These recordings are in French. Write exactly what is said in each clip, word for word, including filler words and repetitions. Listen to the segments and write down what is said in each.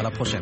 la prochaine.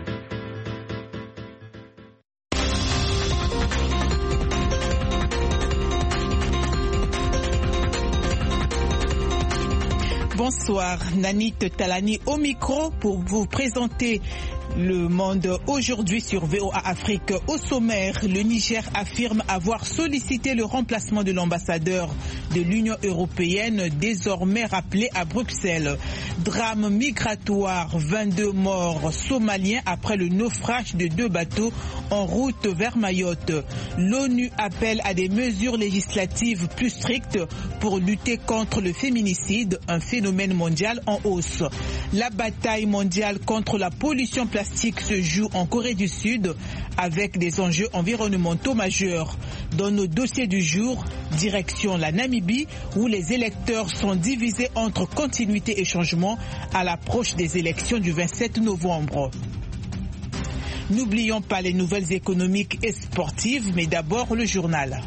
Bonsoir, Nanit Talani au micro pour vous présenter Le Monde aujourd'hui sur V O A Afrique. Au sommaire, le Niger affirme avoir sollicité le remplacement de l'ambassadeur de l'Union européenne, désormais rappelé à Bruxelles. Drame migratoire, vingt-deux morts somaliens après le naufrage de deux bateaux en route vers Mayotte. L'ONU appelle à des mesures législatives plus strictes pour lutter contre le féminicide, un phénomène mondial en hausse. La bataille mondiale contre la pollution plastique se joue en Corée du Sud avec des enjeux environnementaux majeurs. Dans nos dossiers du jour, direction la Namibie où les électeurs sont divisés entre continuité et changement à l'approche des élections du vingt-sept novembre. N'oublions pas les nouvelles économiques et sportives, mais d'abord le journal.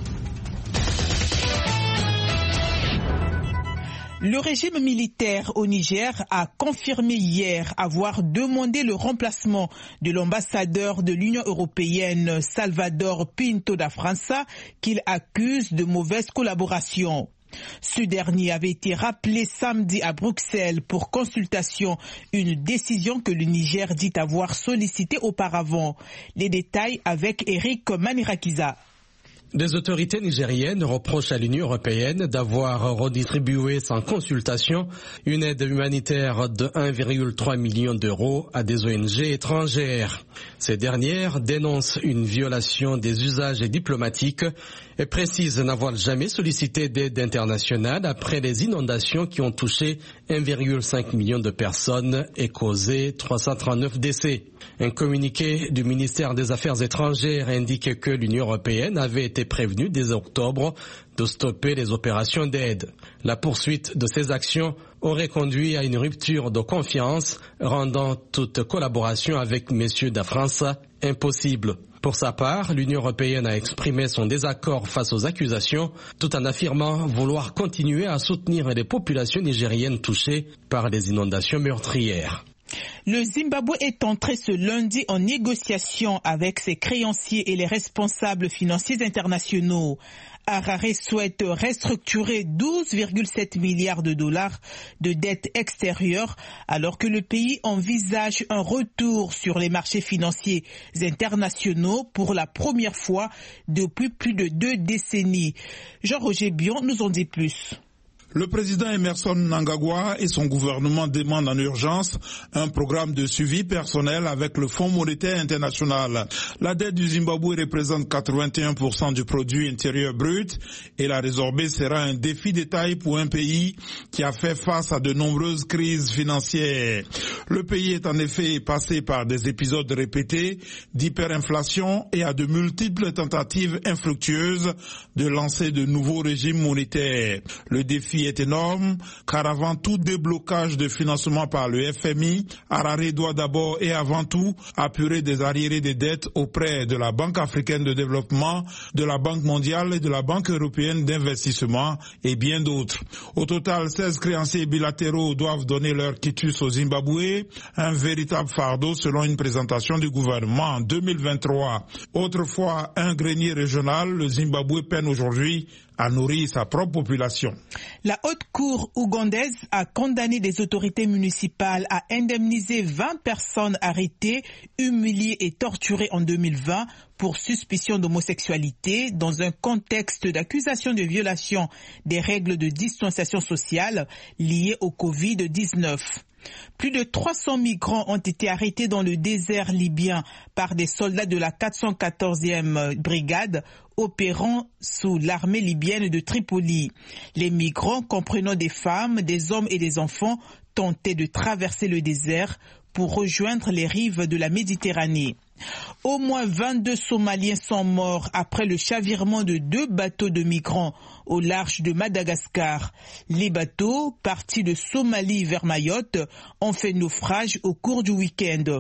Le régime militaire au Niger a confirmé hier avoir demandé le remplacement de l'ambassadeur de l'Union européenne Salvador Pinto da França qu'il accuse de mauvaise collaboration. Ce dernier avait été rappelé samedi à Bruxelles pour consultation, une décision que le Niger dit avoir sollicitée auparavant. Les détails avec Eric Manirakiza. Des autorités nigériennes reprochent à l'Union européenne d'avoir redistribué sans consultation une aide humanitaire de un virgule trois million d'euros à des O N G étrangères. Ces dernières dénoncent une violation des usages diplomatiques et précisent n'avoir jamais sollicité d'aide internationale après les inondations qui ont touché un virgule cinq million de personnes et causé trois cent trente-neuf décès. Un communiqué du ministère des Affaires étrangères indique que l'Union européenne avait été prévenue dès octobre de stopper les opérations d'aide. La poursuite de ces actions aurait conduit à une rupture de confiance, rendant toute collaboration avec M. Da França impossible. Pour sa part, l'Union européenne a exprimé son désaccord face aux accusations, tout en affirmant vouloir continuer à soutenir les populations nigériennes touchées par les inondations meurtrières. Le Zimbabwe est entré ce lundi en négociation avec ses créanciers et les responsables financiers internationaux. Harare souhaite restructurer douze virgule sept milliards de dollars de dettes extérieures alors que le pays envisage un retour sur les marchés financiers internationaux pour la première fois depuis plus de deux décennies. Jean-Roger Bion nous en dit plus. Le président Emerson Mnangagwa et son gouvernement demandent en urgence un programme de suivi personnel avec le Fonds monétaire international. La dette du Zimbabwe représente quatre-vingt-un pour cent du produit intérieur brut et la résorber sera un défi de taille pour un pays qui a fait face à de nombreuses crises financières. Le pays est en effet passé par des épisodes répétés d'hyperinflation et à de multiples tentatives infructueuses de lancer de nouveaux régimes monétaires. Le défi est énorme, car avant tout déblocage de financement par le F M I, Harare doit d'abord et avant tout apurer des arriérés de dettes auprès de la Banque africaine de développement, de la Banque mondiale et de la Banque européenne d'investissement et bien d'autres. Au total, seize créanciers bilatéraux doivent donner leur quitus au Zimbabwe, un véritable fardeau selon une présentation du gouvernement en deux mille vingt-trois. Autrefois un grenier régional, le Zimbabwe peine aujourd'hui à nourrir sa propre population. La haute cour ougandaise a condamné des autorités municipales à indemniser vingt personnes arrêtées, humiliées et torturées en deux mille vingt pour suspicion d'homosexualité dans un contexte d'accusation de violation des règles de distanciation sociale liées au covid dix-neuf. Plus de trois cents migrants ont été arrêtés dans le désert libyen par des soldats de la quatre cent quatorzième brigade opérant sous l'armée libyenne de Tripoli. Les migrants, comprenant des femmes, des hommes et des enfants, tentaient de traverser le désert pour rejoindre les rives de la Méditerranée. Au moins vingt-deux Somaliens sont morts après le chavirement de deux bateaux de migrants au large de Madagascar. Les bateaux, partis de Somalie vers Mayotte, ont fait naufrage au cours du week-end.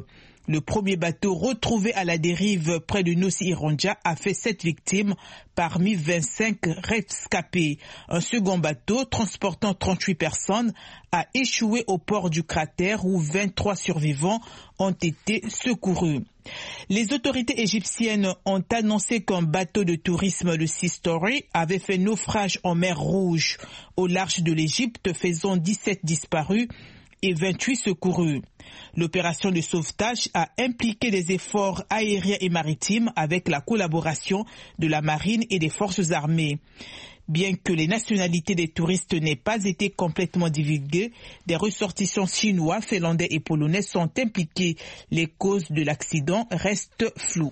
Le premier bateau retrouvé à la dérive près de Nossi-Irondja a fait sept victimes parmi vingt-cinq rescapés. Un second bateau transportant trente-huit personnes a échoué au port du cratère où vingt-trois survivants ont été secourus. Les autorités égyptiennes ont annoncé qu'un bateau de tourisme, le Sea Story, avait fait naufrage en mer Rouge au large de l'Égypte, faisant dix-sept disparus et vingt-huit secourus. L'opération de sauvetage a impliqué des efforts aériens et maritimes avec la collaboration de la marine et des forces armées. Bien que les nationalités des touristes n'aient pas été complètement divulguées, des ressortissants chinois, finlandais et polonais sont impliqués. Les causes de l'accident restent floues.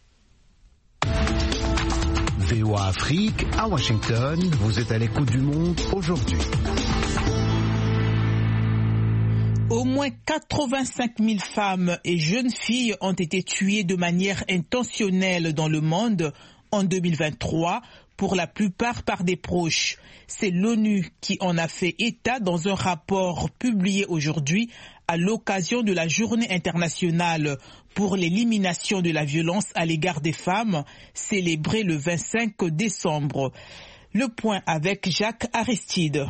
V O A Afrique, à Washington, vous êtes à l'écoute du monde aujourd'hui. Au moins quatre-vingt-cinq mille femmes et jeunes filles ont été tuées de manière intentionnelle dans le monde en deux mille vingt-trois, pour la plupart par des proches. C'est l'ONU qui en a fait état dans un rapport publié aujourd'hui à l'occasion de la Journée internationale pour l'élimination de la violence à l'égard des femmes, célébrée le vingt-cinq décembre. Le point avec Jacques Aristide.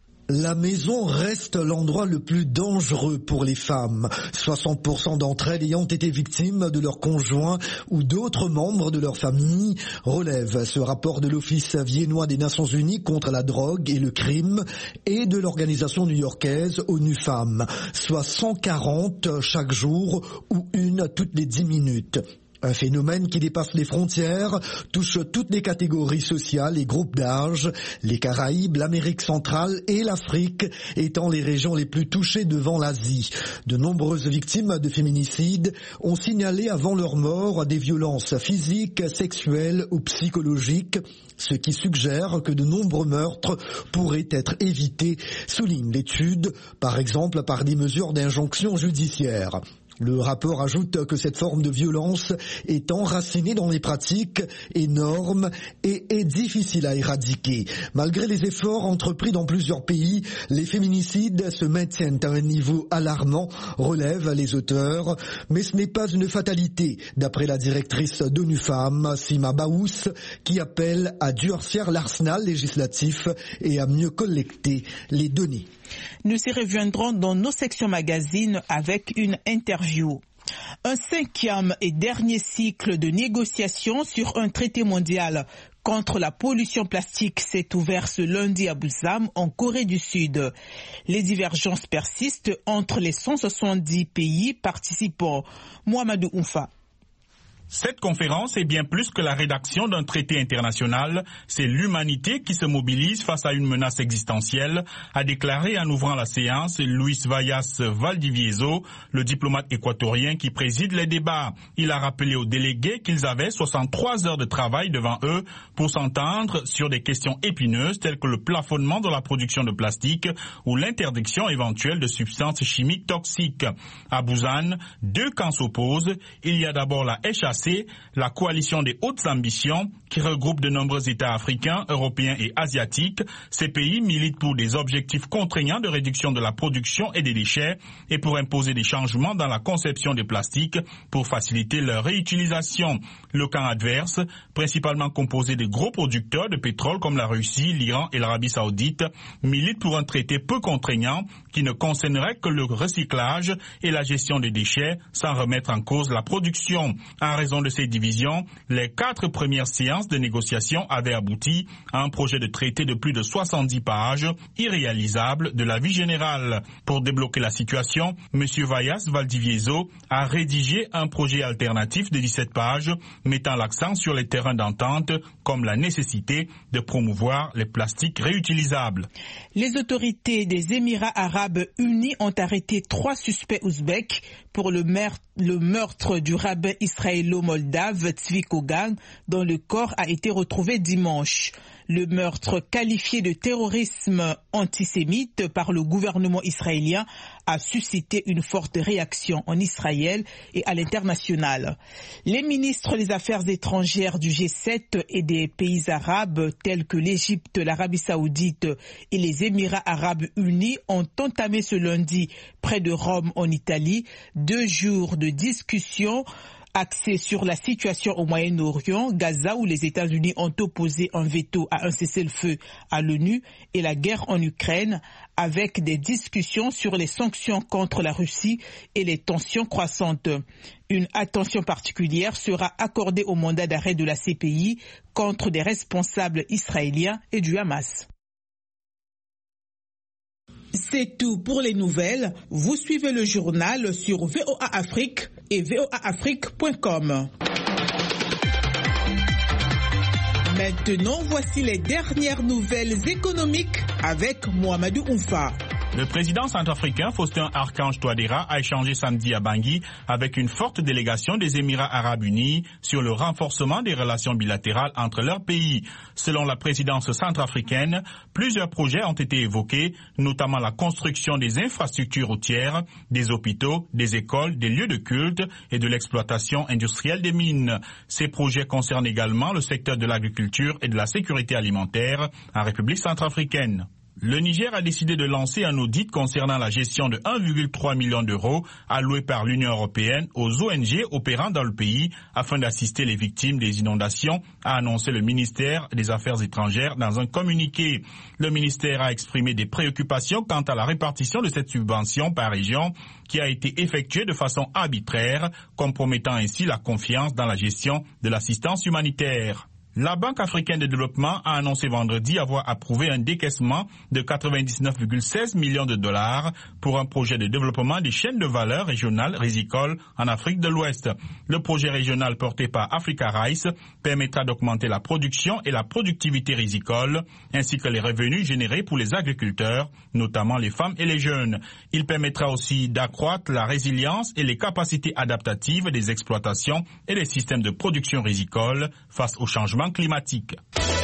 La maison reste l'endroit le plus dangereux pour les femmes. soixante pour cent d'entre elles ayant été victimes de leur conjoint ou d'autres membres de leur famille, relève ce rapport de l'Office viennois des Nations Unies contre la drogue et le crime et de l'organisation new-yorkaise ONU Femmes, soit cent quarante chaque jour ou une toutes les dix minutes. Un phénomène qui dépasse les frontières, touche toutes les catégories sociales et groupes d'âge, les Caraïbes, l'Amérique centrale et l'Afrique étant les régions les plus touchées devant l'Asie. De nombreuses victimes de féminicides ont signalé avant leur mort des violences physiques, sexuelles ou psychologiques, ce qui suggère que de nombreux meurtres pourraient être évités, souligne l'étude, par exemple par des mesures d'injonction judiciaire. Le rapport ajoute que cette forme de violence est enracinée dans les pratiques et normes et est difficile à éradiquer. Malgré les efforts entrepris dans plusieurs pays, les féminicides se maintiennent à un niveau alarmant, relèvent les auteurs. Mais ce n'est pas une fatalité, d'après la directrice d'ONU Femmes, Sima Baous, qui appelle à durcir l'arsenal législatif et à mieux collecter les données. Nous y reviendrons dans nos sections magazines avec une interview. Un cinquième et dernier cycle de négociations sur un traité mondial contre la pollution plastique s'est ouvert ce lundi à Busan, en Corée du Sud. Les divergences persistent entre les cent soixante-dix pays participants. Mohamedou Oumfa. Cette conférence est bien plus que la rédaction d'un traité international, c'est l'humanité qui se mobilise face à une menace existentielle, a déclaré en ouvrant la séance Luis Vallas Valdivieso, le diplomate équatorien qui préside les débats. Il a rappelé aux délégués qu'ils avaient soixante-trois heures de travail devant eux pour s'entendre sur des questions épineuses telles que le plafonnement de la production de plastique ou l'interdiction éventuelle de substances chimiques toxiques. À Busan, deux camps s'opposent. Il y a d'abord la H A C, la coalition des hautes ambitions qui regroupe de nombreux États africains, européens et asiatiques. Ces pays militent pour des objectifs contraignants de réduction de la production et des déchets et pour imposer des changements dans la conception des plastiques pour faciliter leur réutilisation. Le camp adverse, principalement composé de gros producteurs de pétrole comme la Russie, l'Iran et l'Arabie Saoudite, milite pour un traité peu contraignant qui ne concernerait que le recyclage et la gestion des déchets sans remettre en cause la production. En raison de ces divisions, les quatre premières séances de négociation avaient abouti à un projet de traité de plus de soixante-dix pages, irréalisable de la vie générale. Pour débloquer la situation, M. Vallas Valdivieso a rédigé un projet alternatif de dix-sept pages, mettant l'accent sur les terrains d'entente, comme la nécessité de promouvoir les plastiques réutilisables. Les autorités des Émirats arabes unis ont arrêté trois suspects ouzbeks pour le, le meurtre du rabbin israélo-moldave Tzvi Kogan, dont le corps a été retrouvé dimanche. Le meurtre qualifié de terrorisme antisémite par le gouvernement israélien a suscité une forte réaction en Israël et à l'international. Les ministres des Affaires étrangères du G sept et des pays arabes tels que l'Égypte, l'Arabie saoudite et les Émirats arabes unis ont entamé ce lundi près de Rome en Italie deux jours de discussion axé sur la situation au Moyen-Orient, Gaza où les États-Unis ont opposé un veto à un cessez-le-feu à l'ONU et la guerre en Ukraine, avec des discussions sur les sanctions contre la Russie et les tensions croissantes. Une attention particulière sera accordée au mandat d'arrêt de la C P I contre des responsables israéliens et du Hamas. C'est tout pour les nouvelles. Vous suivez le journal sur V O A Afrique et V O A Afrique point com. Maintenant, voici les dernières nouvelles économiques avec Mohamedou Oumfa. Le président centrafricain Faustin Archange Touadéra a échangé samedi à Bangui avec une forte délégation des Émirats arabes unis sur le renforcement des relations bilatérales entre leurs pays. Selon la présidence centrafricaine, plusieurs projets ont été évoqués, notamment la construction des infrastructures routières, des hôpitaux, des écoles, des lieux de culte et de l'exploitation industrielle des mines. Ces projets concernent également le secteur de l'agriculture et de la sécurité alimentaire en République centrafricaine. Le Niger a décidé de lancer un audit concernant la gestion de un virgule trois million d'euros alloués par l'Union européenne aux O N G opérant dans le pays afin d'assister les victimes des inondations, a annoncé le ministère des Affaires étrangères dans un communiqué. Le ministère a exprimé des préoccupations quant à la répartition de cette subvention par région qui a été effectuée de façon arbitraire, compromettant ainsi la confiance dans la gestion de l'assistance humanitaire. La Banque africaine de développement a annoncé vendredi avoir approuvé un décaissement de quatre-vingt-dix-neuf virgule seize millions de dollars pour un projet de développement des chaînes de valeur régionales rizicoles en Afrique de l'Ouest. Le projet régional porté par Africa Rice permettra d'augmenter la production et la productivité rizicole, ainsi que les revenus générés pour les agriculteurs, notamment les femmes et les jeunes. Il permettra aussi d'accroître la résilience et les capacités adaptatives des exploitations et des systèmes de production rizicole face au changement climatique.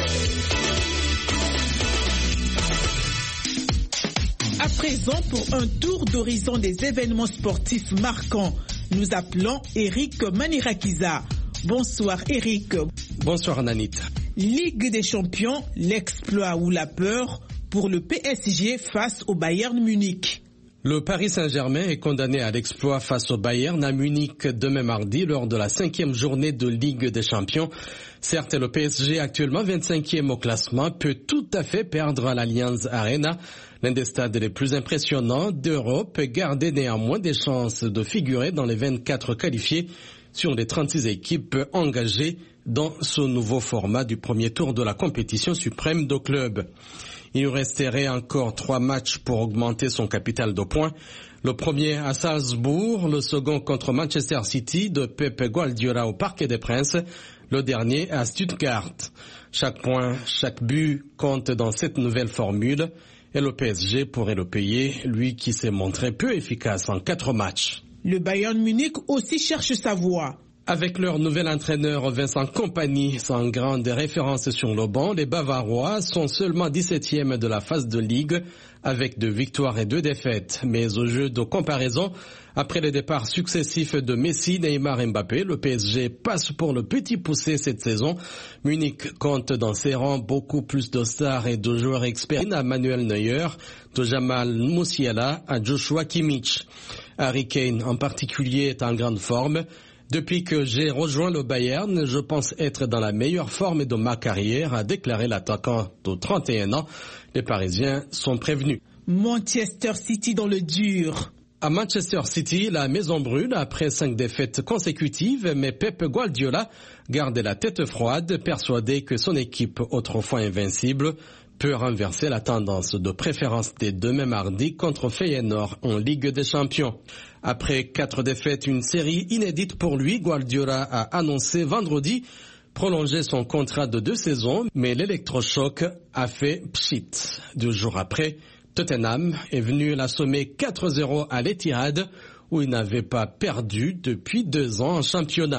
À présent, pour un tour d'horizon des événements sportifs marquants, nous appelons Eric Manirakiza. Bonsoir Eric. Bonsoir Nanit. Ligue des champions, l'exploit ou la peur pour le P S G face au Bayern Munich. Le Paris Saint-Germain est condamné à l'exploit face au Bayern à Munich demain mardi lors de la cinquième journée de Ligue des Champions. Certes, le P S G, actuellement vingt-cinquième au classement, peut tout à fait perdre à l'Allianz Arena. L'un des stades les plus impressionnants d'Europe, gardait néanmoins des chances de figurer dans les vingt-quatre qualifiés sur les trente-six équipes engagées dans ce nouveau format du premier tour de la compétition suprême de club. Il resterait encore trois matchs pour augmenter son capital de points. Le premier à Salzbourg, le second contre Manchester City de Pep Guardiola au Parc des Princes, le dernier à Stuttgart. Chaque point, chaque but compte dans cette nouvelle formule et le P S G pourrait le payer, lui qui s'est montré peu efficace en quatre matchs. Le Bayern Munich aussi cherche sa voie. Avec leur nouvel entraîneur Vincent Kompany sans grande référence sur le banc, les Bavarois sont seulement dix-septième de la phase de Ligue avec deux victoires et deux défaites. Mais au jeu de comparaison, après les départs successifs de Messi, Neymar et Mbappé, le P S G passe pour le petit poussé cette saison. Munich compte dans ses rangs beaucoup plus de stars et de joueurs experts à Manuel Neuer, de Jamal Musiala à Joshua Kimmich. Harry Kane en particulier est en grande forme. Depuis que j'ai rejoint le Bayern, je pense être dans la meilleure forme de ma carrière, a déclaré l'attaquant de trente et un ans. Les Parisiens sont prévenus. Manchester City dans le dur. À Manchester City, la maison brûle après cinq défaites consécutives, mais Pep Guardiola garde la tête froide, persuadé que son équipe, autrefois invincible, peut renverser la tendance de préférence des demain mardi contre Feyenoord en Ligue des Champions. Après quatre défaites, une série inédite pour lui, Guardiola a annoncé vendredi prolonger son contrat de deux saisons, mais l'électrochoc a fait pchit. Deux jours après, Tottenham est venu l'assommer quatre zéro à l'Etihad, où il n'avait pas perdu depuis deux ans en championnat.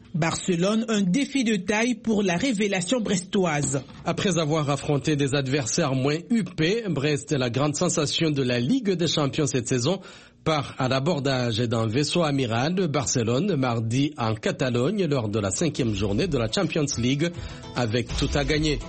Barcelone, un défi de taille pour la révélation brestoise. Après avoir affronté des adversaires moins huppés, Brest est la grande sensation de la Ligue des Champions cette saison. Part à l'abordage d'un vaisseau amiral de Barcelone mardi en Catalogne lors de la cinquième journée de la Champions League avec tout à gagner.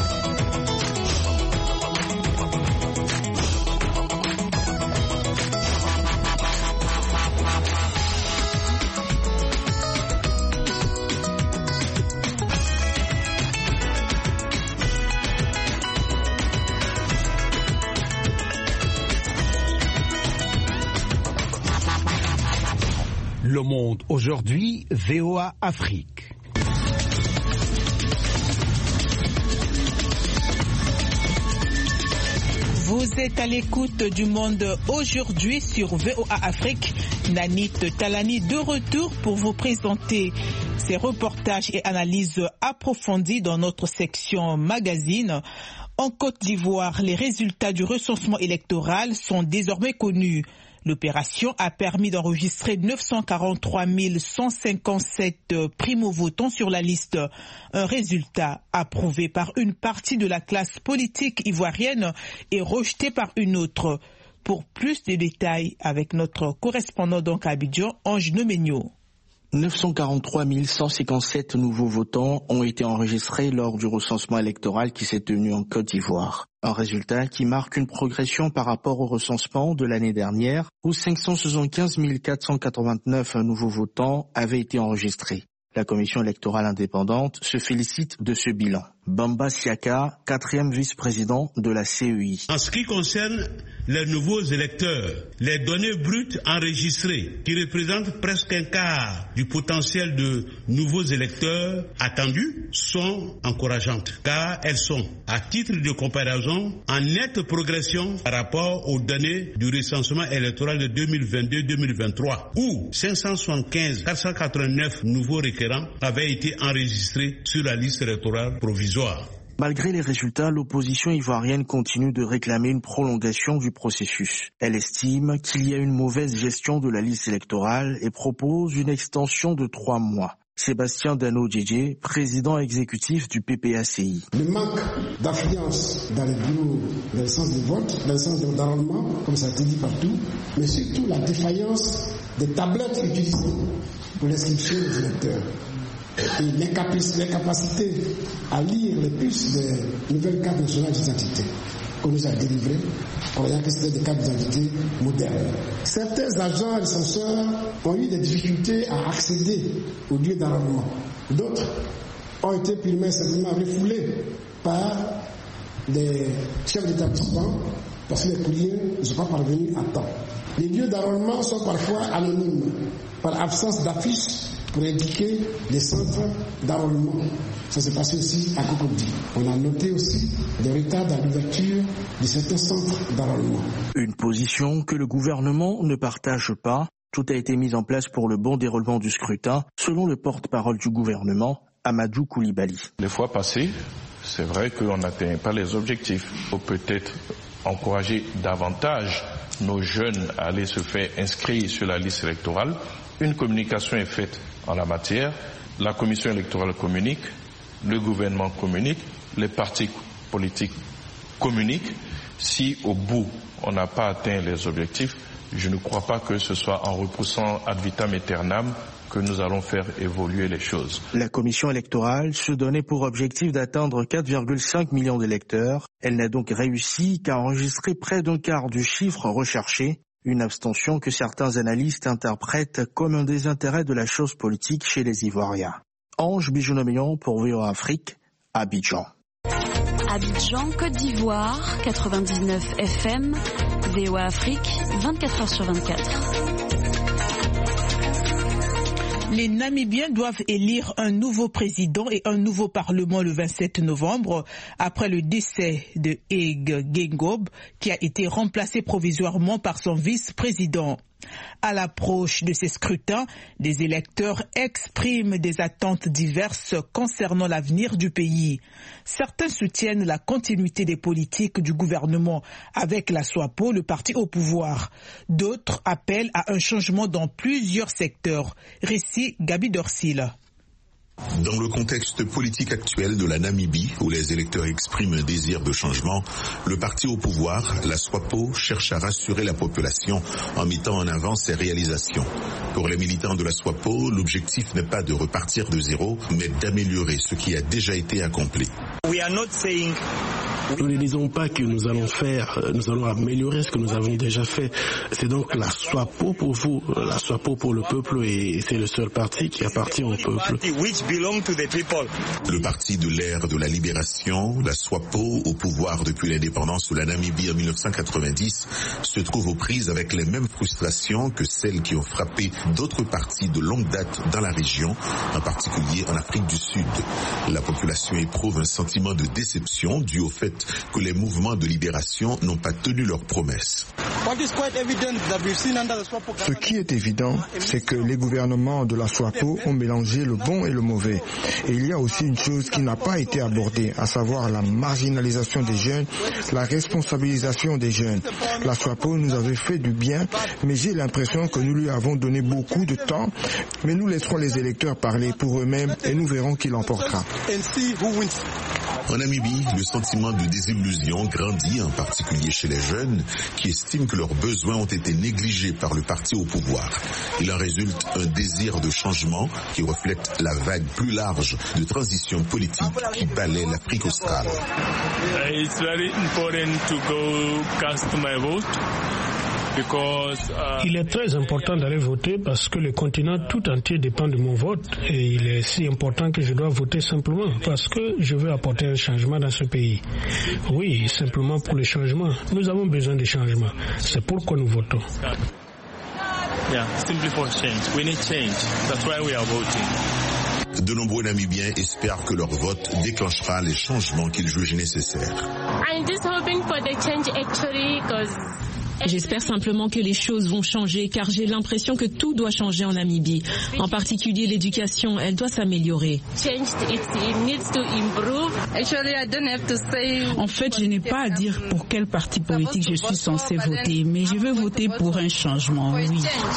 Le Monde aujourd'hui, V O A Afrique. Vous êtes à l'écoute du Monde aujourd'hui sur V O A Afrique. Nanit Talani de retour pour vous présenter ces reportages et analyses approfondies dans notre section magazine. En Côte d'Ivoire, les résultats du recensement électoral sont désormais connus. L'opération a permis d'enregistrer neuf cent quarante-trois mille cent cinquante-sept primo-votants sur la liste. Un résultat approuvé par une partie de la classe politique ivoirienne et rejeté par une autre. Pour plus de détails, avec notre correspondant donc à Abidjan, Ange Nomenyo. neuf cent quarante-trois mille cent cinquante-sept nouveaux votants ont été enregistrés lors du recensement électoral qui s'est tenu en Côte d'Ivoire. Un résultat qui marque une progression par rapport au recensement de l'année dernière où cinq cent soixante-quinze mille quatre cent quatre-vingt-neuf nouveaux votants avaient été enregistrés. La commission électorale indépendante se félicite de ce bilan. Bamba Siaka, quatrième vice-président de la C E I. En ce qui concerne les nouveaux électeurs, les données brutes enregistrées, qui représentent presque un quart du potentiel de nouveaux électeurs attendus, sont encourageantes, car elles sont, à titre de comparaison, en nette progression par rapport aux données du recensement électoral de deux mille vingt-deux deux mille vingt-trois, où cinq cent soixante-quinze mille quatre cent quatre-vingt-neuf nouveaux requérants avaient été enregistrés sur la liste électorale provisoire. Malgré les résultats, l'opposition ivoirienne continue de réclamer une prolongation du processus. Elle estime qu'il y a une mauvaise gestion de la liste électorale et propose une extension de trois mois. Sébastien Dano-Djedje, président exécutif du P P A C I. Le manque d'affluence dans les bureaux, dans le sens de vote, dans le sens d'enrôlement, comme ça a été dit partout, mais surtout la défaillance des tablettes utilisées pour l'inscription des électeurs. Et l'incapacité à lire les puces des nouvelles cartes nationales d'identité qu'on nous a délivrées, croyant que c'était des cartes d'identité modernes. Certains agents et censeurs ont eu des difficultés à accéder au lieu d'enrôlement. D'autres ont été purement et simplement refoulés par les chefs d'établissement parce que les courriers ne sont pas parvenus à temps. Les lieux d'enrôlement sont parfois anonymes par absence d'affiches pour indiquer les centres d'enrôlement. Ça s'est passé aussi à Cocody. On a noté aussi des retards dans l'ouverture de certains centres d'enrôlement. Une position que le gouvernement ne partage pas. Tout a été mis en place pour le bon déroulement du scrutin, selon le porte-parole du gouvernement, Amadou Koulibaly. Les fois passées, c'est vrai qu'on n'atteint pas les objectifs. Il faut peut-être encourager davantage nos jeunes à aller se faire inscrire sur la liste électorale. Une communication est faite en la matière, la commission électorale communique, le gouvernement communique, les partis politiques communiquent. Si au bout on n'a pas atteint les objectifs, je ne crois pas que ce soit en repoussant ad vitam aeternam que nous allons faire évoluer les choses. La commission électorale se donnait pour objectif d'atteindre quatre virgule cinq millions d'électeurs. Elle n'a donc réussi qu'à enregistrer près d'un quart du chiffre recherché. Une abstention que certains analystes interprètent comme un désintérêt de la chose politique chez les Ivoiriens. Ange Bijounomion pour V O A Afrique, Abidjan. Abidjan, Côte d'Ivoire, quatre-vingt-dix-neuf F M, V O A Afrique, vingt-quatre heures sur vingt-quatre. Les Namibiens doivent élire un nouveau président et un nouveau parlement le vingt-sept novembre après le décès de Hage Geingob qui a été remplacé provisoirement par son vice-président. À l'approche de ces scrutins, les électeurs expriment des attentes diverses concernant l'avenir du pays. Certains soutiennent la continuité des politiques du gouvernement avec la SWAPO, le parti au pouvoir. D'autres appellent à un changement dans plusieurs secteurs. Récit Gabi Dorsil. Dans le contexte politique actuel de la Namibie, où les électeurs expriment un désir de changement, le parti au pouvoir, la SWAPO, cherche à rassurer la population en mettant en avant ses réalisations. Pour les militants de la SWAPO, l'objectif n'est pas de repartir de zéro, mais d'améliorer ce qui a déjà été accompli. Nous ne disons pas que nous allons faire, nous allons améliorer ce que nous avons déjà fait. C'est donc la SWAPO pour vous, la SWAPO pour le peuple, et c'est le seul parti qui appartient au peuple. Le parti de l'ère de la libération, la SWAPO, au pouvoir depuis l'indépendance de la Namibie en mille neuf cent quatre-vingt-dix, se trouve aux prises avec les mêmes frustrations que celles qui ont frappé d'autres partis de longue date dans la région, en particulier en Afrique du Sud. La population éprouve un sentiment de déception dû au fait que les mouvements de libération n'ont pas tenu leurs promesses. Ce qui est évident, c'est que les gouvernements de la SWAPO ont mélangé le bon et le mauvais. Et il y a aussi une chose qui n'a pas été abordée, à savoir la marginalisation des jeunes, la responsabilisation des jeunes. La SWAPO nous avait fait du bien, mais j'ai l'impression que nous lui avons donné beaucoup de temps, mais nous laisserons les électeurs parler pour eux-mêmes et nous verrons qui l'emportera. En Namibie, le sentiment de désillusion grandit, en particulier chez les jeunes, qui estiment que leurs besoins ont été négligés par le parti au pouvoir. Il en résulte un désir de changement qui reflète la vague plus large de transition politique qui balaie l'Afrique australe. It's very important to go cast my vote. Il est très important d'aller voter parce que le continent tout entier dépend de mon vote et il est si important que je dois voter simplement parce que je veux apporter un changement dans ce pays. Oui, simplement pour le changement. Nous avons besoin de changement. C'est pourquoi nous votons. Yeah, simply for change. We need change. That's why we are voting. De nombreux Namibiens espèrent que leur vote déclenchera les changements qu'ils jugent nécessaires. I'm just hoping for the change actually because J'espère simplement que les choses vont changer car j'ai l'impression que tout doit changer en Namibie. En particulier l'éducation, elle doit s'améliorer. En fait, je n'ai pas à dire pour quel parti politique je suis censé voter, mais je veux voter pour un changement, oui.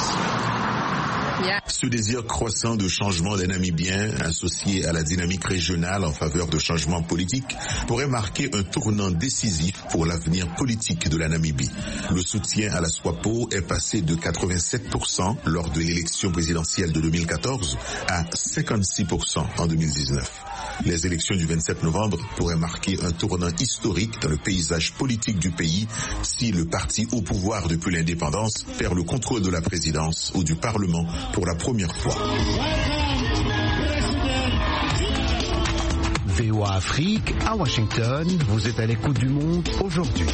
Ce désir croissant de changement des Namibiens, associé à la dynamique régionale en faveur de changements politiques, pourrait marquer un tournant décisif pour l'avenir politique de la Namibie. Le soutien à la SWAPO est passé de quatre-vingt-sept pour cent lors de l'élection présidentielle de deux mille quatorze à cinquante-six pour cent en deux mille dix-neuf. Les élections du vingt-sept novembre pourraient marquer un tournant historique dans le paysage politique du pays si le parti au pouvoir depuis l'indépendance perd le contrôle de la présidence ou du Parlement pour la première fois. V O A Afrique, à Washington, vous êtes à l'écoute du monde aujourd'hui.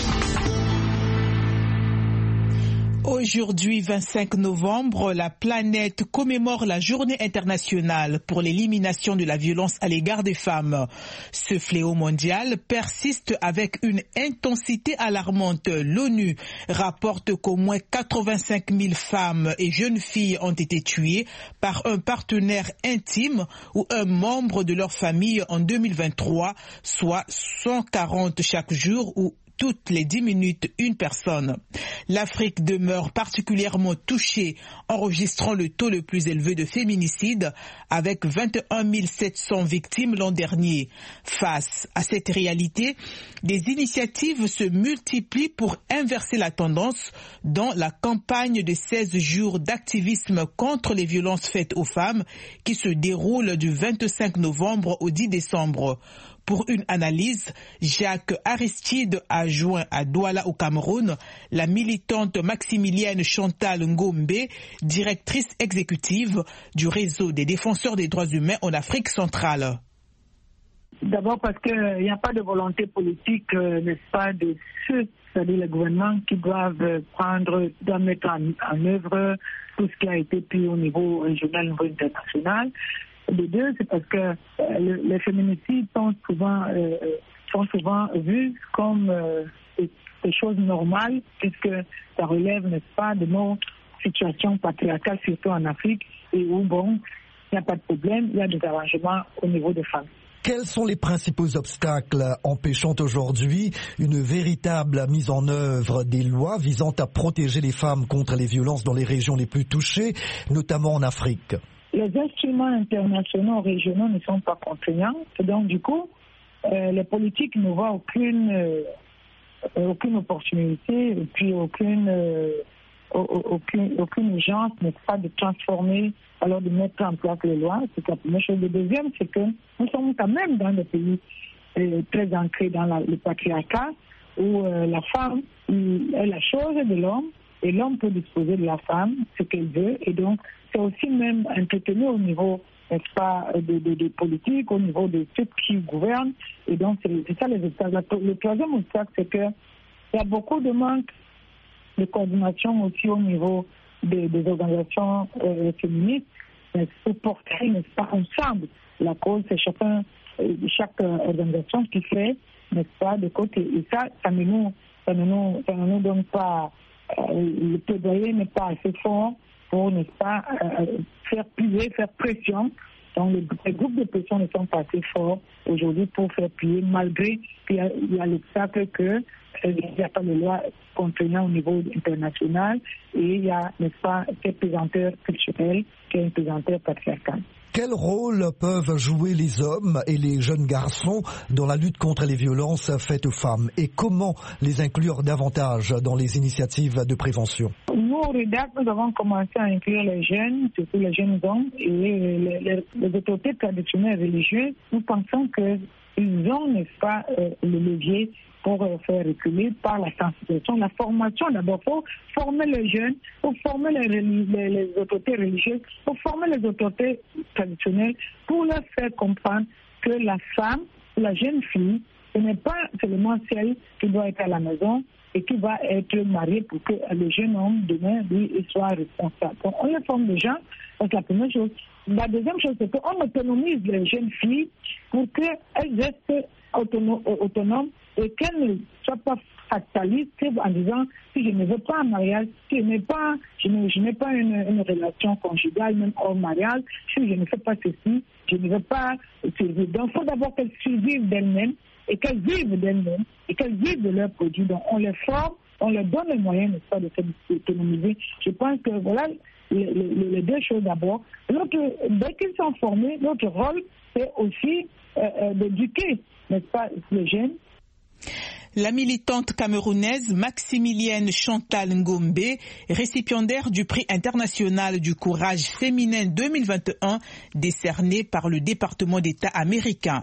Aujourd'hui, vingt-cinq novembre, la planète commémore la journée internationale pour l'élimination de la violence à l'égard des femmes. Ce fléau mondial persiste avec une intensité alarmante. L'ONU rapporte qu'au moins quatre-vingt-cinq mille femmes et jeunes filles ont été tuées par un partenaire intime ou un membre de leur famille en deux mille vingt-trois, soit cent quarante chaque jour ou toutes les dix minutes, une personne. L'Afrique demeure particulièrement touchée, enregistrant le taux le plus élevé de féminicide avec vingt et un mille sept cents victimes l'an dernier. Face à cette réalité, des initiatives se multiplient pour inverser la tendance dans la campagne de seize jours d'activisme contre les violences faites aux femmes qui se déroule du vingt-cinq novembre au dix décembre. Pour une analyse, Jacques Aristide a joint à Douala au Cameroun la militante maximilienne Chantal Ngombe, directrice exécutive du réseau des défenseurs des droits humains en Afrique centrale. D'abord parce qu'il n'y a pas de volonté politique, euh, n'est-ce pas, de ceux, c'est-à-dire les gouvernements qui doivent prendre, doivent mettre en, en œuvre tout ce qui a été pris au niveau régional, au niveau international. De deux, c'est parce que euh, le, les féminicides sont souvent, euh, sont souvent vus comme euh, des, des choses normales, puisque ça relève, n'est-ce pas, de nos situations patriarcales, surtout en Afrique, et où, bon, il n'y a pas de problème, il y a des arrangements au niveau des femmes. Quels sont les principaux obstacles empêchant aujourd'hui une véritable mise en œuvre des lois visant à protéger les femmes contre les violences dans les régions les plus touchées, notamment en Afrique ? les instruments internationaux régionaux ne sont pas contraignants. Et donc, du coup, euh, les politiques ne voient aucune, euh, aucune opportunité et puis aucune, euh, aucune, aucune urgence, n'est-ce pas, de transformer, alors de mettre en place les lois. C'est la première chose. Le deuxième, c'est que nous sommes quand même dans des pays euh, très ancrés dans la, le patriarcat, où euh, la femme est la chose de l'homme et l'homme peut disposer de la femme, ce qu'elle veut. Et donc, c'est aussi même entretenu au niveau, n'est-ce pas, de, de, de politique, au niveau de ceux qui gouvernent. Et donc, c'est, c'est ça les obstacles. Le troisième obstacle, c'est qu'il y a beaucoup de manque de coordination aussi au niveau des, des organisations euh, féministes, pour porter, n'est-ce pas, ensemble la cause. C'est chacun, euh, chaque euh, organisation qui fait, n'est-ce pas, de côté. Et ça, ça ne nous, ça ne nous, ça ne nous donne pas, euh, le plaidoyer n'est pas assez fort pour, n'est-ce pas, euh, faire plier, faire pression. Donc les, les groupes de pression ne sont pas assez forts aujourd'hui pour faire plier, malgré qu'il y a, il y a l'obstacle que il n'y a pas de loi contraignante au niveau international et il y a, n'est-ce pas, cette pesanteur culturelle qui est une pesanteur patriarcale. Quel rôle peuvent jouer les hommes et les jeunes garçons dans la lutte contre les violences faites aux femmes et comment les inclure davantage dans les initiatives de prévention? Nous, au REDAC, nous avons commencé à inclure les jeunes, surtout les jeunes hommes et les, les, les autorités traditionnelles religieuses. Nous pensons qu'ils ont, n'est-ce pas, euh, le levier pour euh, faire reculer par la sensibilisation, la formation. D'abord, il faut former les jeunes, il faut former les, les, les autorités religieuses, il faut former les autorités traditionnelles pour leur faire comprendre que la femme, la jeune fille, ce n'est pas seulement celle qui doit être à la maison et qui va être mariée pour que le jeune homme, demain, lui, il soit responsable. Donc, on les forme déjà, c'est la première chose. La deuxième chose, c'est qu'on autonomise les jeunes filles pour qu'elles restent autonomes, autonomes et qu'elles ne soient pas fatalistes en disant si je ne veux pas un mariage, si je n'ai pas, je n'ai, je n'ai pas une, une relation conjugale, même hors mariage, si je ne fais pas ceci, je ne veux pas survivre. Donc il faut d'abord qu'elles survivent d'elles-mêmes et qu'elles vivent d'elles-mêmes et qu'elles vivent de leurs produits. Donc on les forme, on leur donne les moyens, n'est-ce pas, de s'autonomiser. Je pense que voilà les, les, les deux choses d'abord. L'autre, dès qu'ils sont formés, notre rôle, c'est aussi euh, euh, d'éduquer, n'est-ce pas, les jeunes. La militante camerounaise Maximilienne Chantal Ngombe, récipiendaire du prix international du courage féminin deux mille vingt et un, décerné par le département d'État américain.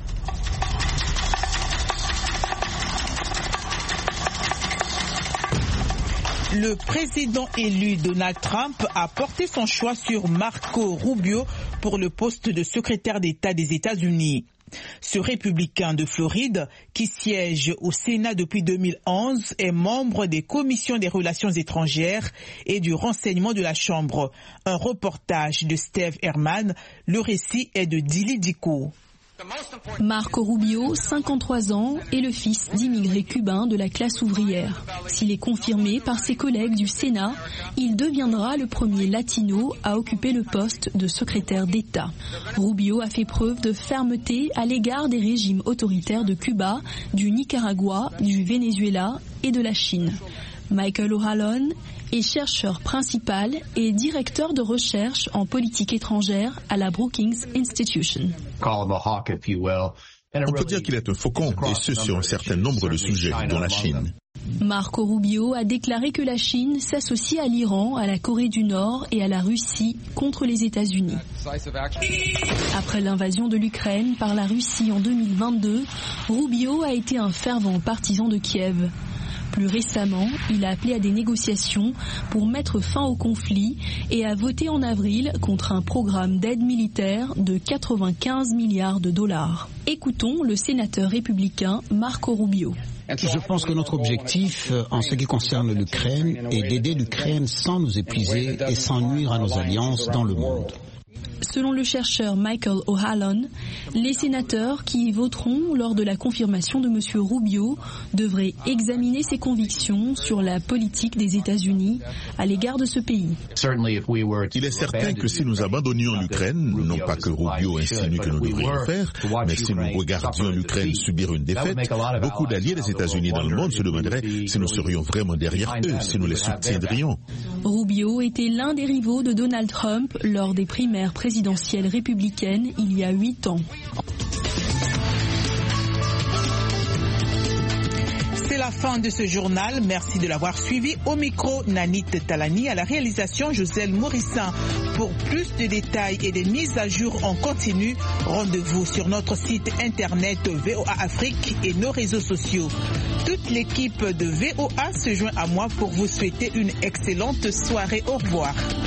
Le président élu Donald Trump a porté son choix sur Marco Rubio pour le poste de secrétaire d'État des États-Unis. Ce républicain de Floride, qui siège au Sénat depuis deux mille onze, est membre des commissions des relations étrangères et du renseignement de la Chambre. Un reportage de Steve Herman, le récit est de Dili Diko. Marco Rubio, cinquante-trois ans, est le fils d'immigrés cubains de la classe ouvrière. S'il est confirmé par ses collègues du Sénat, il deviendra le premier latino à occuper le poste de secrétaire d'État. Rubio a fait preuve de fermeté à l'égard des régimes autoritaires de Cuba, du Nicaragua, du Venezuela et de la Chine. Michael O'Halloran est chercheur principal et directeur de recherche en politique étrangère à la Brookings Institution. On peut dire qu'il est un faucon, et ce sur un certain nombre de sujets, dont la Chine. Marco Rubio a déclaré que la Chine s'associe à l'Iran, à la Corée du Nord et à la Russie contre les États-Unis. Après l'invasion de l'Ukraine par la Russie en deux mille vingt-deux, Rubio a été un fervent partisan de Kiev. Plus récemment, il a appelé à des négociations pour mettre fin au conflit et a voté en avril contre un programme d'aide militaire de quatre-vingt-quinze milliards de dollars. Écoutons le sénateur républicain Marco Rubio. Je pense que notre objectif en ce qui concerne l'Ukraine est d'aider l'Ukraine sans nous épuiser et sans nuire à nos alliances dans le monde. Selon le chercheur Michael O'Halloran, les sénateurs qui voteront lors de la confirmation de M. Rubio devraient examiner ses convictions sur la politique des États-Unis à l'égard de ce pays. Il est certain que si nous abandonnions l'Ukraine, non pas que Rubio insinue que nous devrions le faire, mais si nous regardions l'Ukraine subir une défaite, beaucoup d'alliés des États-Unis dans le monde se demanderaient si nous serions vraiment derrière eux, si nous les soutiendrions. Rubio était l'un des rivaux de Donald Trump lors des primaires présidentielles républicaines il y a huit ans. C'est la fin de ce journal. Merci de l'avoir suivi. Au micro, Nanit Talani, à la réalisation, Joselle Morissin. Pour plus de détails et des mises à jour en continu, rendez-vous sur notre site internet V O A Afrique et nos réseaux sociaux. Toute l'équipe de V O A se joint à moi pour vous souhaiter une excellente soirée. Au revoir.